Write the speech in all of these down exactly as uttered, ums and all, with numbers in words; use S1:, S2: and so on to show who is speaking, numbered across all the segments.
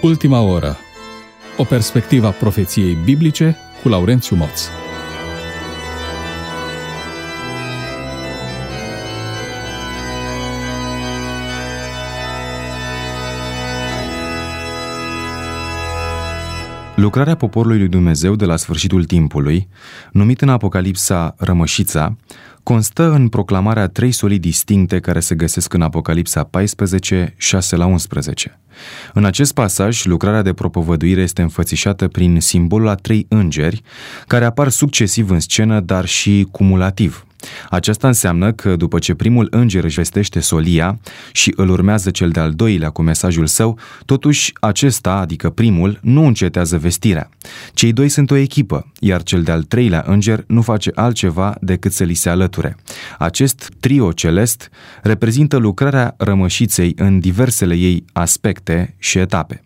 S1: Ultima oră. O perspectivă a profeției biblice cu Laurențiu Moț.
S2: Lucrarea poporului lui Dumnezeu de la sfârșitul timpului, numit în Apocalipsa Rămășița, constă în proclamarea trei solii distincte care se găsesc în Apocalipsa paisprezece, șase la unsprezece. În acest pasaj, lucrarea de propovăduire este înfățișată prin simbolul a trei îngeri, care apar succesiv în scenă, dar și cumulativ. Aceasta înseamnă că după ce primul înger își vestește solia și îl urmează cel de-al doilea cu mesajul său, totuși acesta, adică primul, nu încetează vestirea. Cei doi sunt o echipă, iar cel de-al treilea înger nu face altceva decât să li se alăture. Acest trio celest reprezintă lucrarea rămășiței în diversele ei aspecte și etape.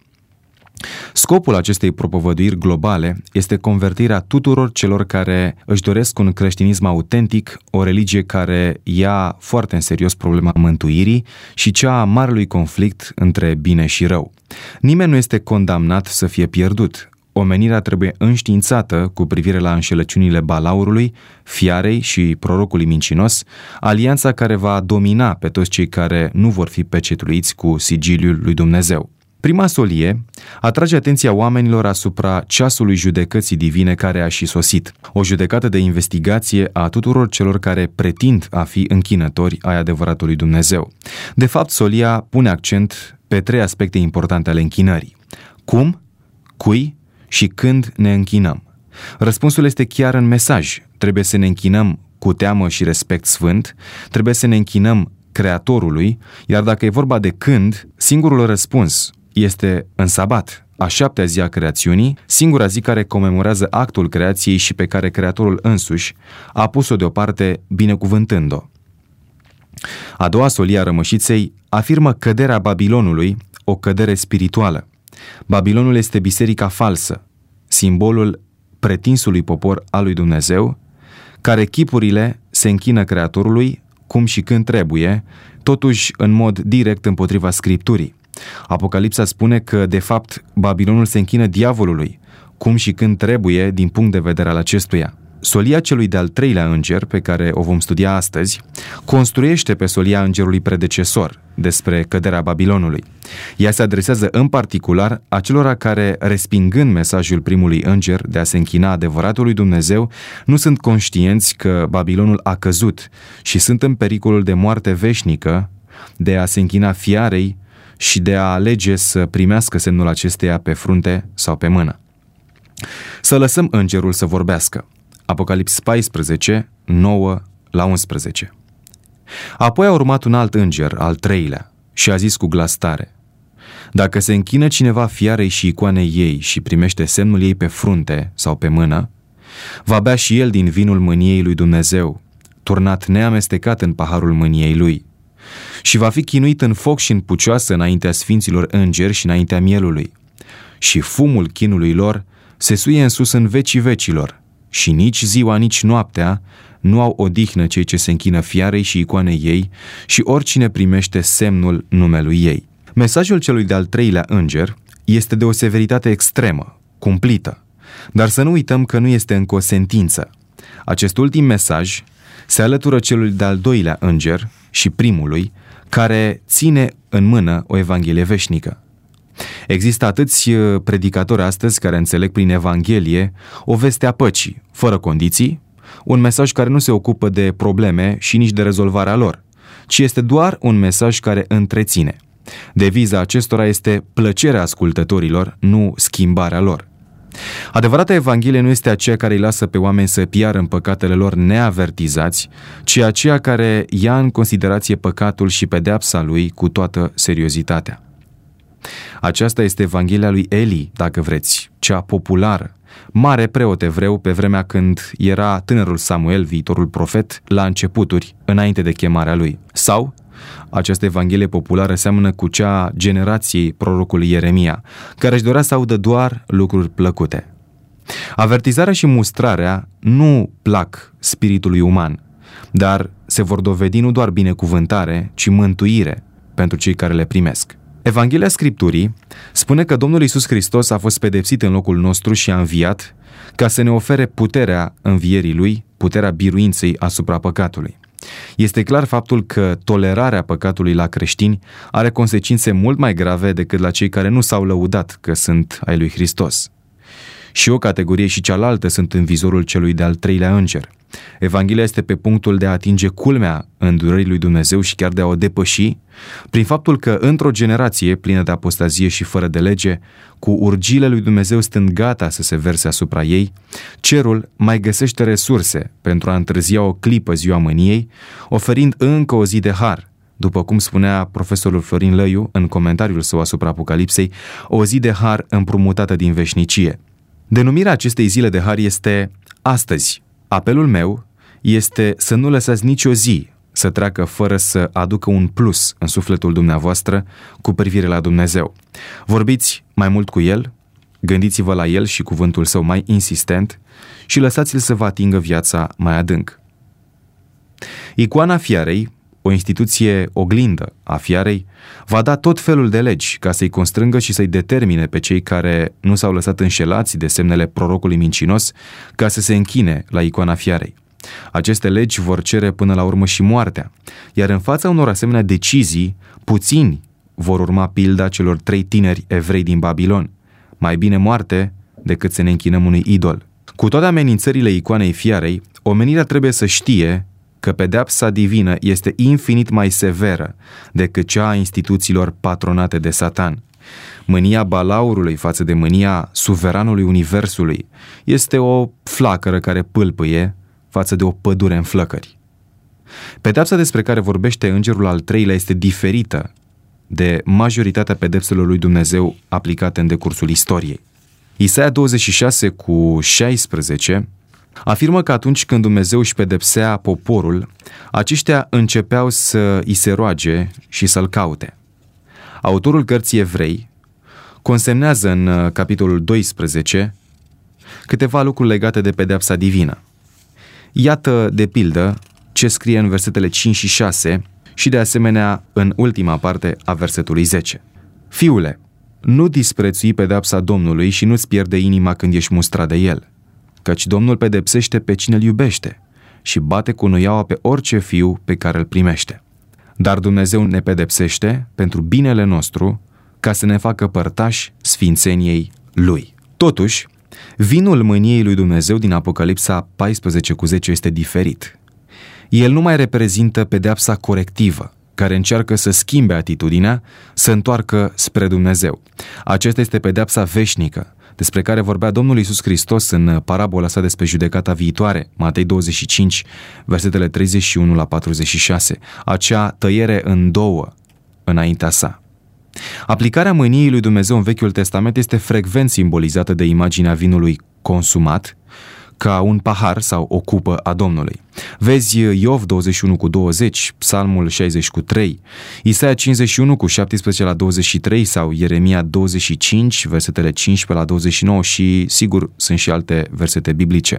S2: Scopul acestei propovăduiri globale este convertirea tuturor celor care își doresc un creștinism autentic, o religie care ia foarte în serios problema mântuirii și cea a marelui conflict între bine și rău. Nimeni nu este condamnat să fie pierdut. Omenirea trebuie înștiințată cu privire la înșelăciunile balaurului, fiarei și prorocului mincinos, alianța care va domina pe toți cei care nu vor fi pecetluiți cu sigiliul lui Dumnezeu. Prima solie atrage atenția oamenilor asupra ceasului judecății divine care a și sosit, o judecată de investigație a tuturor celor care pretind a fi închinători ai adevăratului Dumnezeu. De fapt, solia pune accent pe trei aspecte importante ale închinării: cum, cui și când ne închinăm. Răspunsul este chiar în mesaj. Trebuie să ne închinăm cu teamă și respect sfânt, trebuie să ne închinăm Creatorului, iar dacă e vorba de când, singurul răspuns este în sabat, a șaptea zi a creațiunii, singura zi care comemorează actul creației și pe care Creatorul însuși a pus-o deoparte binecuvântând-o. A doua solie a rămășiței afirmă căderea Babilonului, o cădere spirituală. Babilonul este biserica falsă, simbolul pretinsului popor al lui Dumnezeu, care chipurile se închină Creatorului cum și când trebuie, totuși în mod direct împotriva Scripturii. Apocalipsa spune că, de fapt, Babilonul se închină diavolului, cum și când trebuie din punct de vedere al acestuia. Solia celui de-al treilea înger, pe care o vom studia astăzi, construiește pe solia îngerului predecesor despre căderea Babilonului. Ea se adresează în particular acelora care, respingând mesajul primului înger de a se închina adevăratului Dumnezeu, nu sunt conștienți că Babilonul a căzut și sunt în pericolul de moarte veșnică, de a se închina fiarei și de a alege să primească semnul acesteia pe frunte sau pe mână. Să lăsăm îngerul să vorbească. Apocalips paisprezece, nouă la unsprezece. Apoi a urmat un alt înger, al treilea, și a zis cu glas tare: dacă se închină cineva fiarei și icoanei ei și primește semnul ei pe frunte sau pe mână, va bea și el din vinul mâniei lui Dumnezeu, turnat neamestecat în paharul mâniei lui, și va fi chinuit în foc și în pucioasă înaintea sfinților îngeri și înaintea mielului. Și fumul chinului lor se suie în sus în vecii vecilor, și nici ziua, nici noaptea nu au odihnă cei ce se închină fiarei și icoanei ei și oricine primește semnul numelui ei. Mesajul celui de-al treilea înger este de o severitate extremă, cumplită, dar să nu uităm că nu este încă o sentință. Acest ultim mesaj se alătură celui de-al doilea înger și primului, care ține în mână o evanghelie veșnică. Există atâți predicatori astăzi care înțeleg prin Evanghelie o veste a păcii, fără condiții, un mesaj care nu se ocupă de probleme și nici de rezolvarea lor, ci este doar un mesaj care întreține. Deviza acestora este plăcerea ascultătorilor, nu schimbarea lor. Adevărata Evanghelie nu este aceea care îi lasă pe oameni să piară în păcatele lor neavertizați, ci aceea care ia în considerație păcatul și pedeapsa lui cu toată seriozitatea. Aceasta este Evanghelia lui Eli, dacă vreți, cea populară, mare preot evreu pe vremea când era tânărul Samuel, viitorul profet, la începuturi, înainte de chemarea lui. Sau această Evanghelie populară seamănă cu cea a generației prorocului Ieremia, care își dorea să audă doar lucruri plăcute. Avertizarea și mustrarea nu plac spiritului uman, dar se vor dovedi nu doar binecuvântare, ci mântuire pentru cei care le primesc. Evanghelia Scripturii spune că Domnul Iisus Hristos a fost pedepsit în locul nostru și a înviat ca să ne ofere puterea învierii Lui, puterea biruinței asupra păcatului. Este clar faptul că tolerarea păcatului la creștini are consecințe mult mai grave decât la cei care nu s-au lăudat că sunt ai lui Hristos. Și o categorie și cealaltă sunt în vizorul celui de-al treilea înger. Evanghelia este pe punctul de a atinge culmea îndurării lui Dumnezeu și chiar de a o depăși, prin faptul că într-o generație plină de apostazie și fără de lege, cu urgiile lui Dumnezeu stând gata să se verse asupra ei, cerul mai găsește resurse pentru a întârzia o clipă ziua mâniei, oferind încă o zi de har, după cum spunea profesorul Florin Lăiu în comentariul său asupra Apocalipsei, o zi de har împrumutată din veșnicie. Denumirea acestei zile de har este astăzi. Apelul meu este să nu lăsați nicio zi să treacă fără să aducă un plus în sufletul dumneavoastră cu privire la Dumnezeu. Vorbiți mai mult cu El, gândiți-vă la El și cuvântul Său mai insistent și lăsați-L să vă atingă viața mai adânc. Icoana fiarei, o instituție oglindă a fiarei, va da tot felul de legi ca să-i constrângă și să-i determine pe cei care nu s-au lăsat înșelați de semnele prorocului mincinos ca să se închine la icoana fiarei. Aceste legi vor cere până la urmă și moartea, iar în fața unor asemenea decizii, puțini vor urma pilda celor trei tineri evrei din Babilon. Mai bine moarte decât să ne închinăm unui idol. Cu toate amenințările icoanei fiarei, omenirea trebuie să știe că pedeapsa divină este infinit mai severă decât cea a instituțiilor patronate de Satan. Mânia balaurului față de mânia suveranului universului este o flacără care pâlpâie față de o pădure în flăcări. Pedeapsa despre care vorbește îngerul al treilea este diferită de majoritatea pedepselor lui Dumnezeu aplicate în decursul istoriei. Isaia douăzeci și șase cu șaisprezece afirmă că atunci când Dumnezeu își pedepsea poporul, aceștia începeau să îi se roage și să-l caute. Autorul cărții Evrei consemnează în capitolul doisprezece câteva lucruri legate de pedeapsa divină. Iată, de pildă, ce scrie în versetele cinci și șase și de asemenea în ultima parte a versetului zece. Fiule, nu disprețui pedeapsa Domnului și nu-ți pierde inima când ești mustrat de El, căci Domnul pedepsește pe cine îl iubește și bate cu nuiaua pe orice fiu pe care îl primește. Dar Dumnezeu ne pedepsește pentru binele nostru, ca să ne facă părtași sfințeniei Lui. Totuși, vinul mâniei lui Dumnezeu din Apocalipsa paisprezece cu zece este diferit. El nu mai reprezintă pedeapsa corectivă, care încearcă să schimbe atitudinea, să întoarcă spre Dumnezeu. Aceasta este pedeapsa veșnică, despre care vorbea Domnul Iisus Hristos în parabola sa despre judecata viitoare, Matei douăzeci și cinci, versetele treizeci și unu la patruzeci și șase, acea tăiere în două înaintea sa. Aplicarea mâniei lui Dumnezeu în Vechiul Testament este frecvent simbolizată de imaginea vinului consumat, ca un pahar sau o cupă a Domnului. Vezi Iov douăzeci și unu cu douăzeci, Psalmul șaizeci cu trei, Isaia cincizeci și unu cu șaptesprezece la douăzeci și trei sau Ieremia douăzeci și cinci, versetele cincisprezece la douăzeci și nouă și, sigur, sunt și alte versete biblice.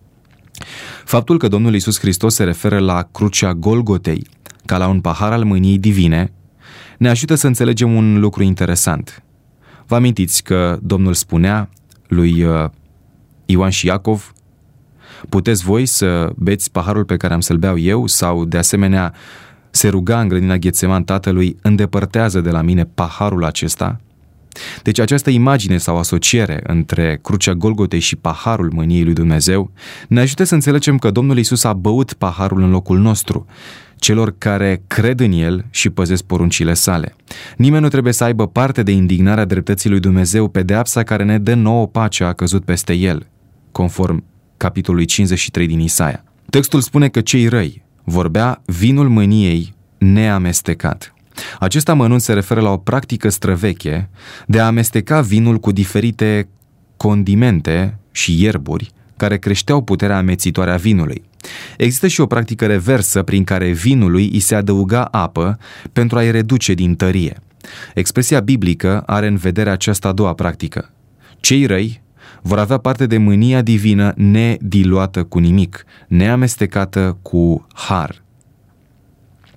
S2: Faptul că Domnul Iisus Hristos se referă la crucea Golgotei ca la un pahar al mâniei divine ne ajută să înțelegem un lucru interesant. Vă amintiți că Domnul spunea lui Ioan și Iacov: puteți voi să beți paharul pe care am să-l beau eu? Sau, de asemenea, se ruga în grădina Ghetseman Tatălui: îndepărtează de la mine paharul acesta? Deci această imagine sau asociere între crucea Golgotei și paharul mâniei lui Dumnezeu ne ajută să înțelegem că Domnul Iisus a băut paharul în locul nostru, celor care cred în El și păzesc poruncile sale. Nimeni nu trebuie să aibă parte de indignarea dreptății lui Dumnezeu, pedeapsa care ne dă nouă pacea a căzut peste El, conform capitolului cincizeci și trei din Isaia. Textul spune că cei răi vor bea vinul mâniei neamestecat. Acest amănunt se referă la o practică străveche de a amesteca vinul cu diferite condimente și ierburi care creșteau puterea amețitoare a vinului. Există și o practică reversă prin care vinului îi se adăuga apă pentru a-i reduce din tărie. Expresia biblică are în vedere această a doua practică. Cei răi vor avea parte de mânia divină nediluată cu nimic, neamestecată cu har.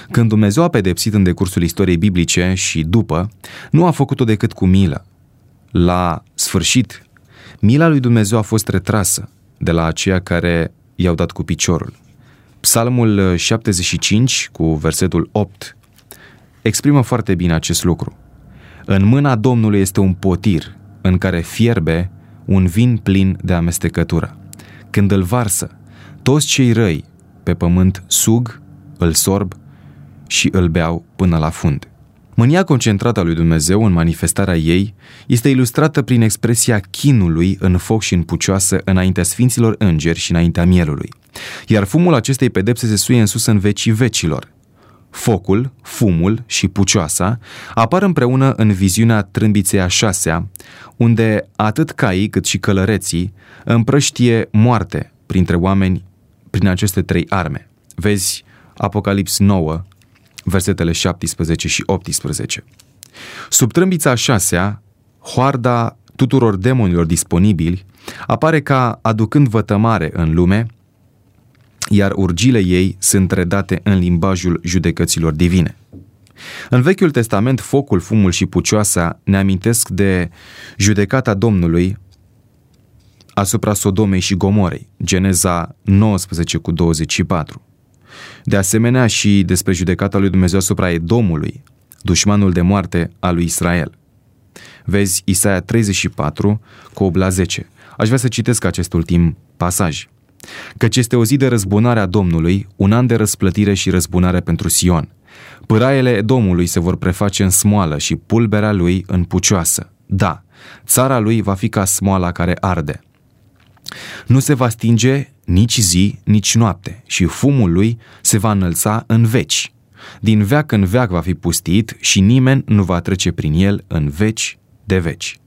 S2: Când Dumnezeu a pedepsit în decursul istoriei biblice și după, nu a făcut-o decât cu milă. La sfârșit, mila lui Dumnezeu a fost retrasă de la aceia care i-au dat cu piciorul. Psalmul șaptezeci și cinci, cu versetul opt, exprimă foarte bine acest lucru. În mâna Domnului este un potir în care fierbe un vin plin de amestecătură. Când îl varsă, toți cei răi pe pământ sug, îl sorb și îl beau până la fund. Mânia concentrată a lui Dumnezeu în manifestarea ei este ilustrată prin expresia chinului în foc și în pucioasă înaintea sfinților îngeri și înaintea mielului. Iar fumul acestei pedepse se suie în sus în vecii vecilor. Focul, fumul și pucioasa apar împreună în viziunea trâmbiței a șasea, unde atât caii cât și călăreții împrăștie moarte printre oameni prin aceste trei arme. Vezi Apocalips nouă, versetele șaptesprezece și optsprezece. Sub trâmbița a șasea, hoarda tuturor demonilor disponibili apare ca aducând vătămare în lume, iar urgile ei sunt redate în limbajul judecăților divine. În Vechiul Testament, focul, fumul și pucioasa ne amintesc de judecata Domnului asupra Sodomei și Gomorei, Geneza nouăsprezece cu douăzeci și patru. De asemenea și despre judecata lui Dumnezeu asupra Edomului, dușmanul de moarte al lui Israel. Vezi Isaia treizeci și patru cu opt la zece. Aș vrea să citesc acest ultim pasaj. Căci este o zi de răzbunare a Domnului, un an de răsplătire și răzbunare pentru Sion. Pâraiele Edomului se vor preface în smoală și pulberea lui în pucioasă. Da, țara lui va fi ca smoala care arde. Nu se va stinge nici zi, nici noapte și fumul lui se va înălța în veci. Din veac în veac va fi pustit și nimeni nu va trece prin el în veci de veci.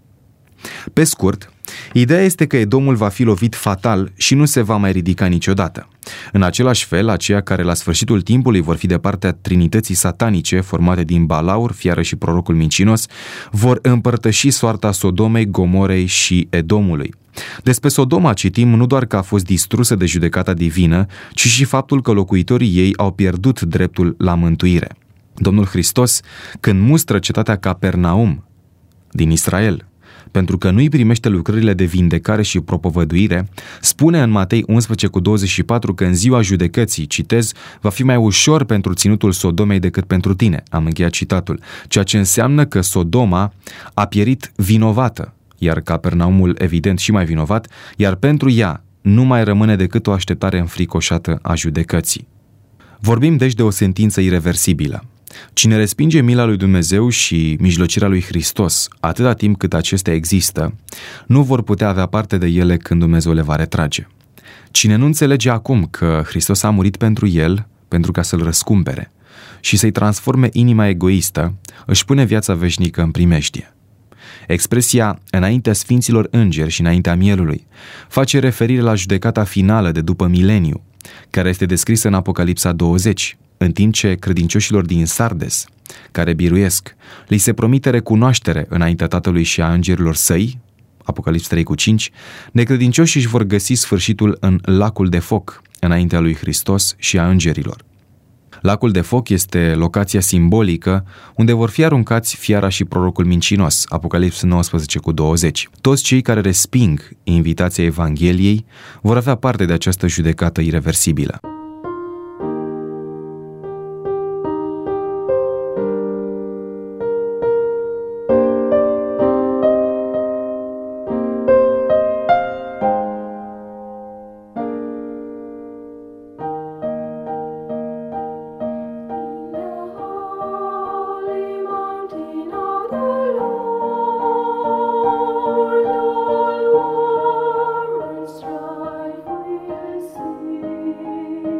S2: Pe scurt, ideea este că Edomul va fi lovit fatal și nu se va mai ridica niciodată. În același fel, aceia care la sfârșitul timpului vor fi de partea trinității satanice, formate din Balaur, fiară și prorocul mincinos, vor împărtăși soarta Sodomei, Gomorei și Edomului. Despre Sodoma citim nu doar că a fost distrusă de judecata divină, ci și faptul că locuitorii ei au pierdut dreptul la mântuire. Domnul Hristos, când mustră cetatea Capernaum din Israel, pentru că nu-i primește lucrările de vindecare și propovăduire, spune în Matei unsprezece cu douăzeci și patru că în ziua judecății, citez, va fi mai ușor pentru ținutul Sodomei decât pentru tine. Am încheiat citatul, ceea ce înseamnă că Sodoma a pierit vinovată, iar Capernaumul evident și mai vinovat, iar pentru ea nu mai rămâne decât o așteptare înfricoșată a judecății. Vorbim deci de o sentință ireversibilă. Cine respinge mila lui Dumnezeu și mijlocirea lui Hristos atâta timp cât acestea există, nu vor putea avea parte de ele când Dumnezeu le va retrage. Cine nu înțelege acum că Hristos a murit pentru el, pentru ca să-l răscumpere și să-i transforme inima egoistă, își pune viața veșnică în primejdie. Expresia înaintea sfinților îngeri și înaintea mielului face referire la judecata finală de după mileniu, care este descrisă în Apocalipsa douăzeci, în timp ce credincioșilor din Sardes, care biruiesc, li se promite recunoaștere înaintea Tatălui și a îngerilor săi, Apocalips trei cu cinci, necredincioșii își vor găsi sfârșitul în lacul de foc, înaintea lui Hristos și a îngerilor. Lacul de foc este locația simbolică unde vor fi aruncați fiara și prorocul mincinos, Apocalips nouăsprezece cu douăzeci. Toți cei care resping invitația Evangheliei vor avea parte de această judecată ireversibilă.
S3: Strive we'll see.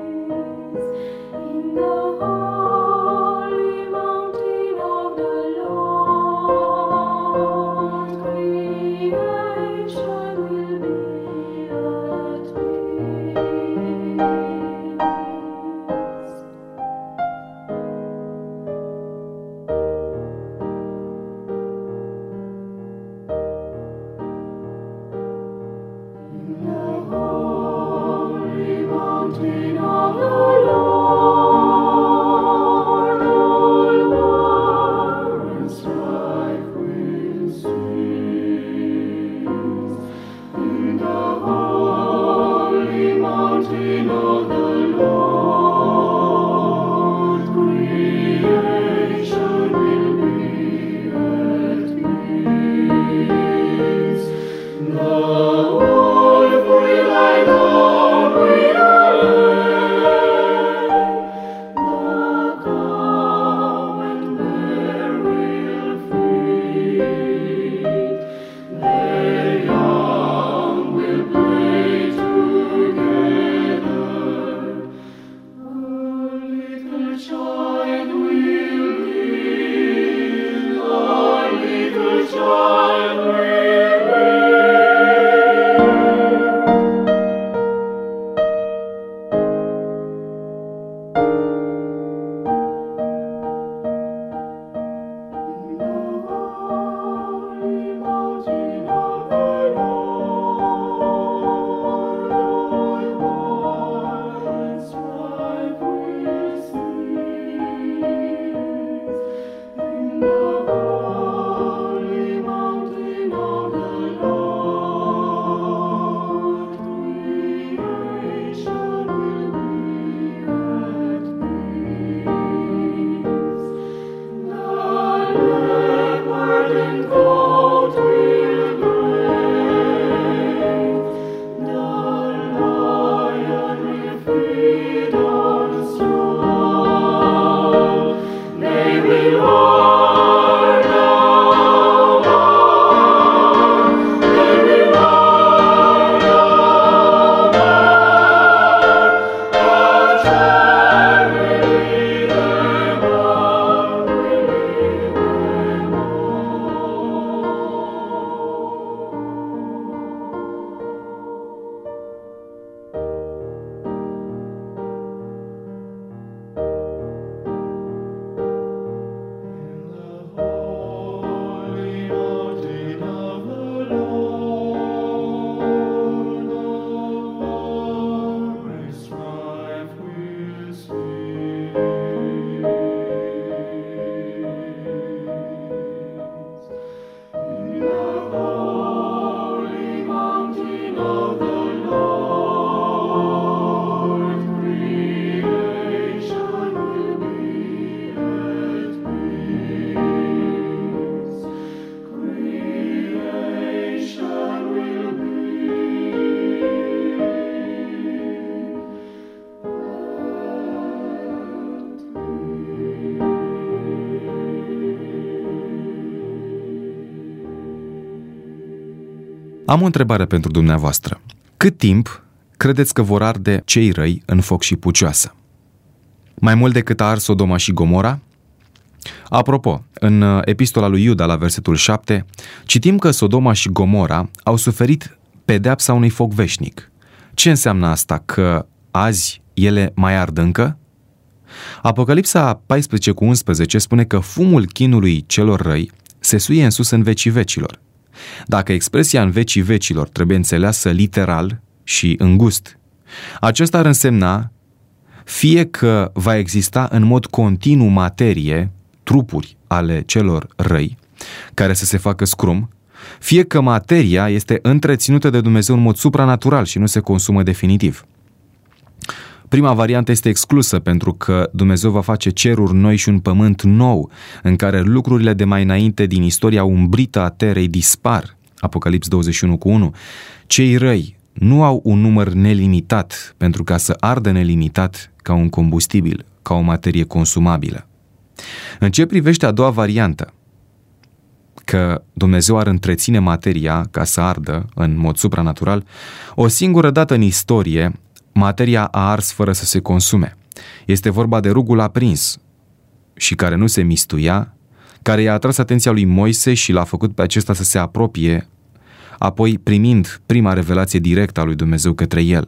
S2: Am o întrebare pentru dumneavoastră. Cât timp credeți că vor arde cei răi în foc și pucioasă? Mai mult decât a ars Sodoma și Gomora? Apropo, în epistola lui Iuda la versetul șapte, citim că Sodoma și Gomora au suferit pedeapsa unui foc veșnic. Ce înseamnă asta? Că azi ele mai ard încă? Apocalipsa paisprezece cu unsprezece spune că fumul chinului celor răi se suie în sus în vecii vecilor. Dacă expresia în vecii vecilor trebuie înțeleasă literal și îngust, acesta ar însemna fie că va exista în mod continuu materie, trupuri ale celor răi, care să se facă scrum, fie că materia este întreținută de Dumnezeu în mod supranatural și nu se consumă definitiv. Prima variantă este exclusă pentru că Dumnezeu va face ceruri noi și un pământ nou, în care lucrurile de mai înainte din istoria umbrită a terei dispar. Apocalips douăzeci și unu cu unu. Cei răi nu au un număr nelimitat pentru ca să ardă nelimitat ca un combustibil, ca o materie consumabilă. În ce privește a doua variantă, că Dumnezeu ar întreține materia ca să ardă în mod supranatural, o singură dată în istorie, materia a ars fără să se consume. Este vorba de rugul aprins și care nu se mistuia, care i-a atras atenția lui Moise și l-a făcut pe acesta să se apropie, apoi primind prima revelație directă a lui Dumnezeu către el.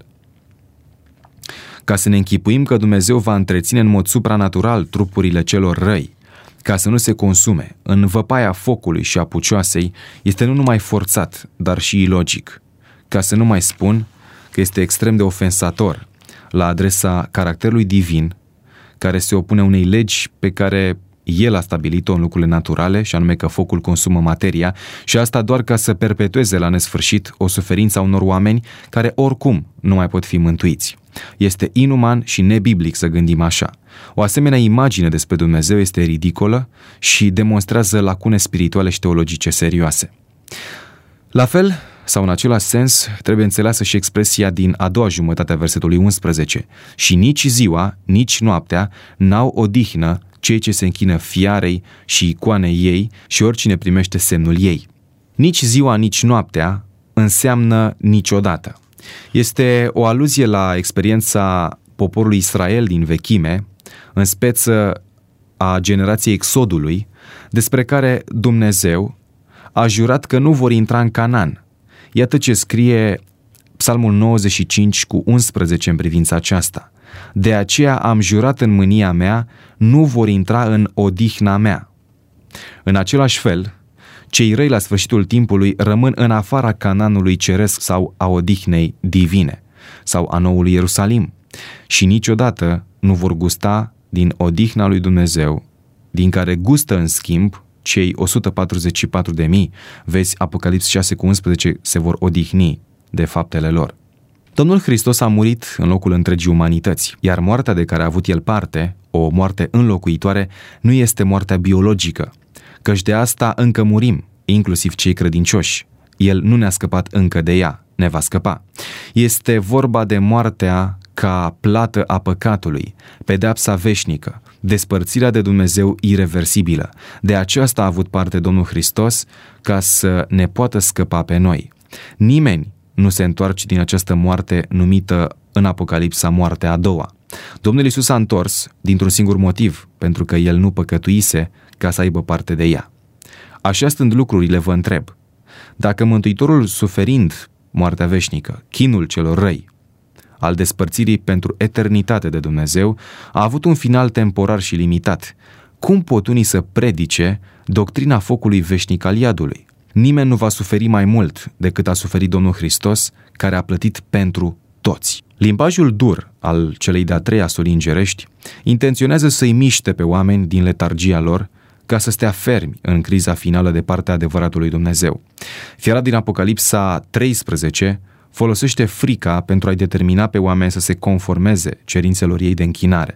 S2: Ca să ne închipuim că Dumnezeu va întreține în mod supranatural trupurile celor răi, ca să nu se consume, în văpaia focului și a pucioasei, este nu numai forțat, dar și ilogic. Ca să nu mai spun că este extrem de ofensator la adresa caracterului divin, care se opune unei legi pe care El a stabilit-o în lucrurile naturale, și anume că focul consumă materia, și asta doar ca să perpetueze la nesfârșit o suferință a unor oameni care oricum nu mai pot fi mântuiți. Este inuman și nebiblic să gândim așa. O asemenea imagine despre Dumnezeu este ridicolă și demonstrează lacune spirituale și teologice serioase. La fel, sau în același sens, trebuie înțeleasă și expresia din a doua jumătate a versetului unsprezece. Și nici ziua, nici noaptea n-au odihnă cei ce se închină fiarei și icoanei ei și oricine primește semnul ei. Nici ziua, nici noaptea înseamnă niciodată. Este o aluzie la experiența poporului Israel din vechime, în speță a generației Exodului, despre care Dumnezeu a jurat că nu vor intra în Canaan. Iată ce scrie Psalmul nouăzeci și cinci cu unsprezece în privința aceasta. De aceea am jurat în mânia mea, nu vor intra în odihna mea. În același fel, cei răi la sfârșitul timpului rămân în afara Canaanului ceresc sau a odihnei divine sau a noului Ierusalim și niciodată nu vor gusta din odihna lui Dumnezeu, din care gustă în schimb cei o sută patruzeci și patru de mii, vezi Apocalips șase cu unsprezece, se vor odihni de faptele lor. Domnul Hristos a murit în locul întregii umanități, iar moartea de care a avut El parte, o moarte înlocuitoare, nu este moartea biologică, căci de asta încă murim, inclusiv cei credincioși. El nu ne-a scăpat încă de ea, ne va scăpa. Este vorba de moartea ca plată a păcatului, pedeapsa veșnică, despărțirea de Dumnezeu ireversibilă. De aceasta a avut parte Domnul Hristos ca să ne poată scăpa pe noi. Nimeni nu se întoarce din această moarte numită în Apocalipsa moartea a doua. Domnul Iisus a întors dintr-un singur motiv, pentru că El nu păcătuise ca să aibă parte de ea. Așa stând lucrurile, vă întreb, dacă Mântuitorul, suferind moartea veșnică, chinul celor răi, al despărțirii pentru eternitate de Dumnezeu, a avut un final temporar și limitat, cum pot unii să predice doctrina focului veșnic al iadului? Nimeni nu va suferi mai mult decât a suferit Domnul Hristos, care a plătit pentru toți. Limbajul dur al celei de-a treia soli îngerești intenționează să-i miște pe oameni din letargia lor ca să stea fermi în criza finală de partea adevăratului Dumnezeu. Fiara din Apocalipsa treisprezece folosește frica pentru a-i determina pe oameni să se conformeze cerințelor ei de închinare.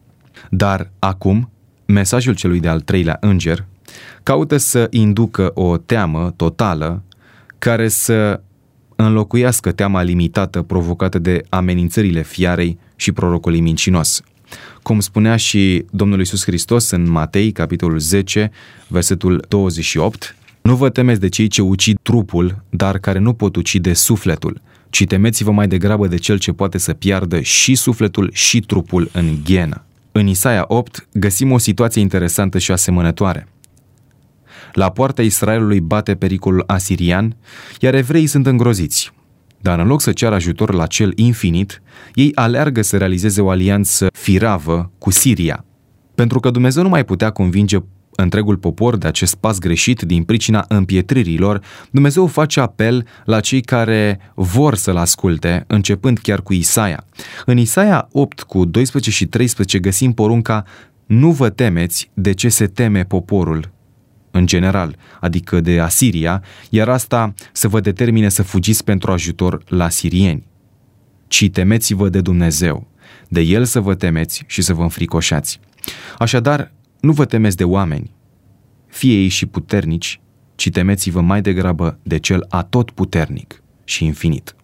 S2: Dar acum, mesajul celui de-al treilea înger caută să inducă o teamă totală care să înlocuiască teama limitată provocată de amenințările fiarei și prorocului mincinos. Cum spunea și Domnul Iisus Hristos în Matei, capitolul zece, versetul douăzeci și opt, Nu vă temeți de cei ce ucid trupul, dar care nu pot ucide sufletul, ci temeți-vă mai degrabă de cel ce poate să piardă și sufletul și trupul în ghenă. În Isaia opt găsim o situație interesantă și asemănătoare. La poarta Israelului bate pericolul asirian, iar evreii sunt îngroziți. Dar în loc să ceară ajutor la cel infinit, ei aleargă să realizeze o alianță firavă cu Siria. Pentru că Dumnezeu nu mai putea convinge întregul popor de acest pas greșit din pricina împietririlor, Dumnezeu face apel la cei care vor să-L asculte, începând chiar cu Isaia. În Isaia opt cu doisprezece și treisprezece găsim porunca: nu vă temeți de ce se teme poporul în general, adică de Asiria, iar asta să vă determine să fugiți pentru ajutor la sirieni, ci temeți-vă de Dumnezeu, de El să vă temeți și să vă înfricoșați. Așadar, nu vă temeți de oameni, fie ei și puternici, ci temeți-vă mai degrabă de Cel atotputernic și infinit.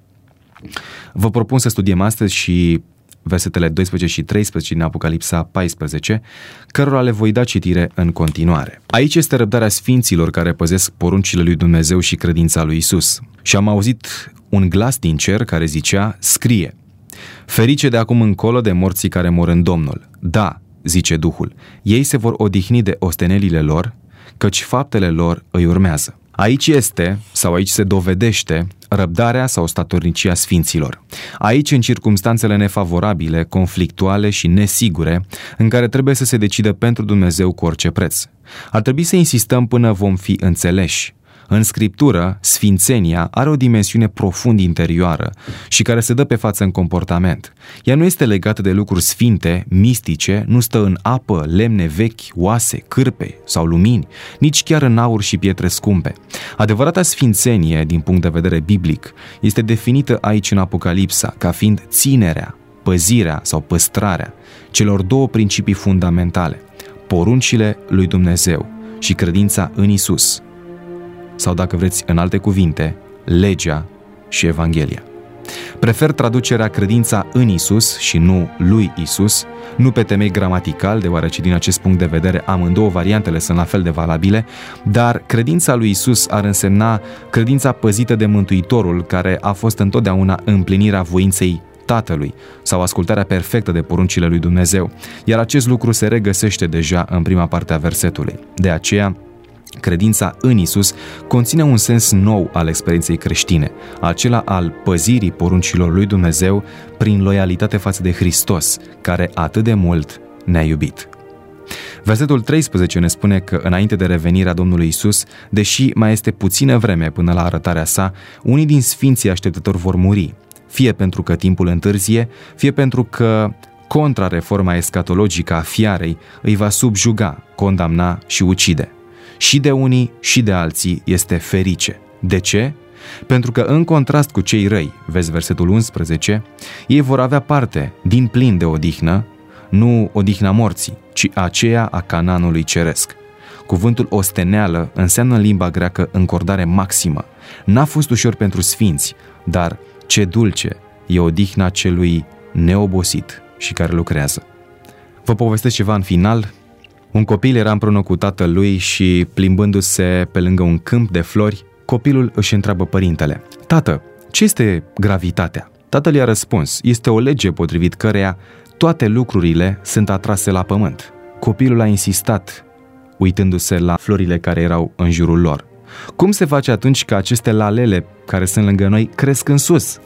S2: Vă propun să studiem astăzi și versetele doisprezece și treisprezece din Apocalipsa paisprezece, cărora le voi da citire în continuare. Aici este răbdarea sfinților care păzesc poruncile lui Dumnezeu și credința lui Isus. Și am auzit un glas din cer care zicea: scrie, ferice de acum încolo de morții care mor în Domnul. Da, zice Duhul, ei se vor odihni de ostenelile lor, căci faptele lor îi urmează. Aici este, sau aici se dovedește, răbdarea sau statornicia sfinților. Aici, în circumstanțele nefavorabile, conflictuale și nesigure, în care trebuie să se decidă pentru Dumnezeu cu orice preț. Ar trebui să insistăm până vom fi înțeleși. În Scriptură, sfințenia are o dimensiune profund interioară și care se dă pe față în comportament. Ea nu este legată de lucruri sfinte, mistice, nu stă în apă, lemne vechi, oase, cârpe sau lumini, nici chiar în aur și pietre scumpe. Adevărata sfințenie, din punct de vedere biblic, este definită aici în Apocalipsa ca fiind ținerea, păzirea sau păstrarea celor două principii fundamentale, poruncile lui Dumnezeu și credința în Isus, sau, dacă vreți, în alte cuvinte, legea și Evanghelia. Prefer traducerea credința în Isus și nu lui Isus, nu pe temei gramatical, deoarece din acest punct de vedere amândouă variantele sunt la fel de valabile, dar credința lui Isus ar însemna credința păzită de Mântuitorul, care a fost întotdeauna împlinirea voinței Tatălui sau ascultarea perfectă de poruncile lui Dumnezeu, iar acest lucru se regăsește deja în prima parte a versetului. De aceea, credința în Isus conține un sens nou al experienței creștine, acela al păzirii poruncilor lui Dumnezeu prin loialitate față de Hristos, care atât de mult ne-a iubit. Versetul treisprezece ne spune că înainte de revenirea Domnului Isus, deși mai este puțină vreme până la arătarea sa, unii din sfinții așteptători vor muri, fie pentru că timpul întârzie, fie pentru că contra-reforma escatologică a fiarei îi va subjuga, condamna și ucide. Și de unii și de alții este ferice. De ce? Pentru că în contrast cu cei răi, vezi versetul unsprezece, ei vor avea parte din plin de odihnă, nu odihna morții, ci aceea a Canaanului ceresc. Cuvântul osteneală înseamnă în limba greacă încordare maximă. N-a fost ușor pentru sfinți, dar ce dulce e odihna celui neobosit și care lucrează. Vă povestesc ceva în final. Un copil era împreună cu tatăl lui și, plimbându-se pe lângă un câmp de flori, copilul își întreabă părintele: tată, ce este gravitatea? Tatăl i-a răspuns: este o lege potrivit căreia toate lucrurile sunt atrase la pământ. Copilul a insistat, uitându-se la florile care erau în jurul lor: cum se face atunci că aceste lalele care sunt lângă noi cresc în sus?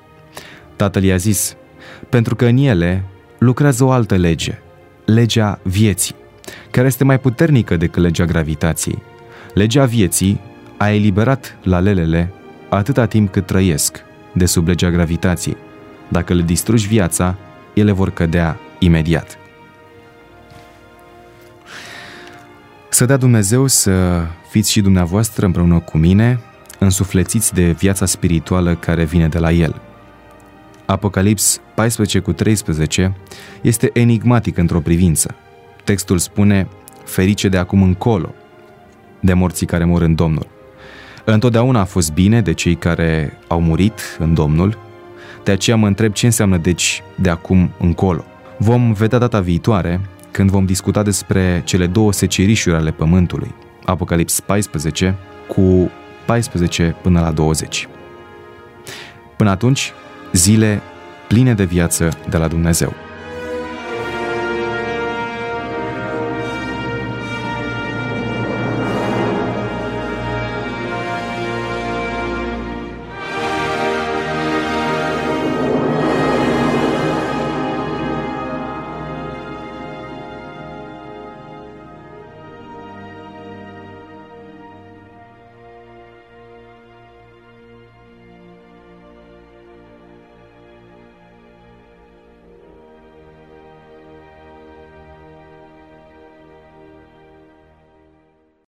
S2: Tatăl i-a zis: pentru că în ele lucrează o altă lege, legea vieții, care este mai puternică decât legea gravitației. Legea vieții a eliberat lalelele atâta timp cât trăiesc de sub legea gravitației. Dacă le distrugi viața, ele vor cădea imediat. Să dea Dumnezeu să fiți și dumneavoastră împreună cu mine însuflețiți de viața spirituală care vine de la El. Apocalips paisprezece cu treisprezece este enigmatic într-o privință. Textul spune: ferice de acum încolo de morții care mor în Domnul. Întotdeauna a fost bine de cei care au murit în Domnul, de aceea mă întreb ce înseamnă deci de acum încolo. Vom vedea data viitoare, când vom discuta despre cele două secerișuri ale pământului, Apocalips paisprezece, cu paisprezece până la douăzeci. Până atunci, zile pline de viață de la Dumnezeu.